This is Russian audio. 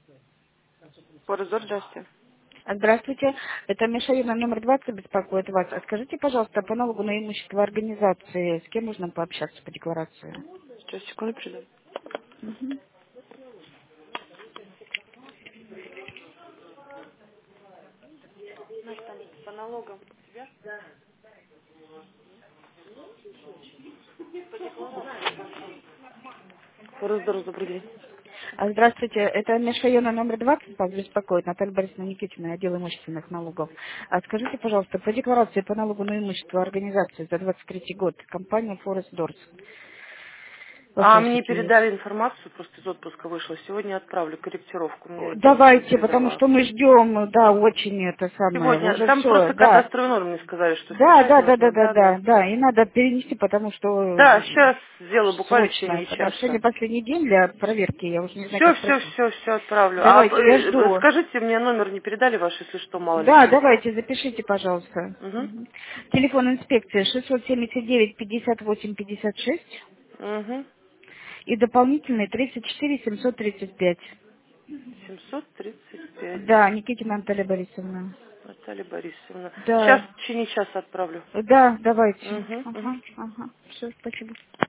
Форезор, здрасте. Здравствуйте, это Мишаина номер 20 беспокоит вас. А скажите, пожалуйста, по налогу на имущество организации, с кем можно пообщаться по декларации? Сейчас, секунду, передам. Мгм. По налогам. Форезор, добрый день. Здравствуйте, это Мишаина номер 20 вас беспокоит, Наталья Борисовна Никитина, отдел имущественных налогов. А скажите, пожалуйста, по декларации по налогу на имущество организации за 23 год, компания Forest Doors. А Вопросы мне какие есть? передали информацию, просто из отпуска вышла. Сегодня отправлю корректировку. Мне техника Давайте, потому передала. что мы ждем, да, очень это самое, Сегодня. уже Там все, просто да. кадастровый номер мне сказали, что Да, снижать да, да, да, нужно. да, Да, да. да, да. И надо перенести, потому что Да, сейчас сделаю буквально в срочно. течение Потому что сегодня часа. последний день для проверки. Я уже не знаю, Все, как все, пройти. все, все отправлю. Давайте, я жду. Скажите мне, номер не передали ваш, если что, мало ли Да, что. давайте, запишите, пожалуйста. Угу. Мгм. Телефон инспекции 679-58-56 Угу. и дополнительный 34-735. 735. Да, Никитина Наталья Борисовна. Наталья Борисовна. Сейчас Да, в течение часа отправлю. да, давайте. Угу, угу. Ага, ага. Все, спасибо.